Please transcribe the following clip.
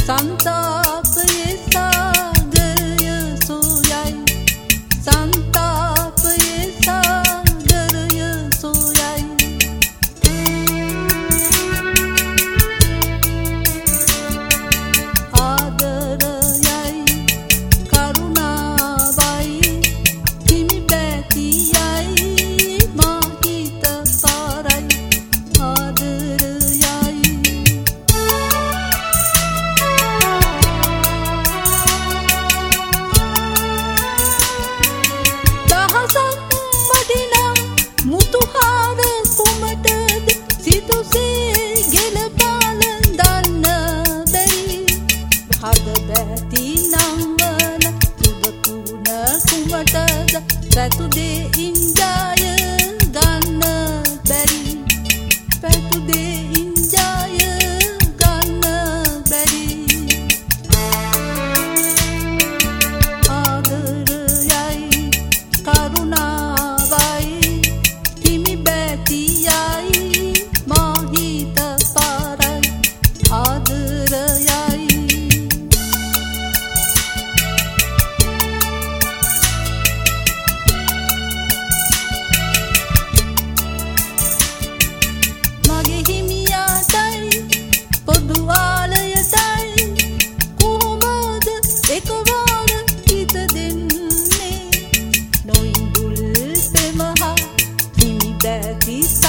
संतापයේ सागरය සොයයි संतापයේ सागरය සොයයි ආදරයයි කරුණාවයි හිමි බැතියයි මා හිත පාරයි ආදරයයි මුතුහාර කුමටද සිතුසේ ගෙල පාල දන්න බැරි හද බැති නංවල උදකුණ කුමටද පැතුදේ ඉන්ජාය ගන්න බැරි පැතුදේ ඉන්ජාය ගන්න බැරි ආදරයයි කරුණාවයි හිමි බැතියයි මා හිත පාරයි ආදරයයි මගේ හිමියාටයි පොදු ආලයටයි කොහොමද එකවර හිත දෙන්නේ නොඉඳුල් පෙමහා හිමි බැති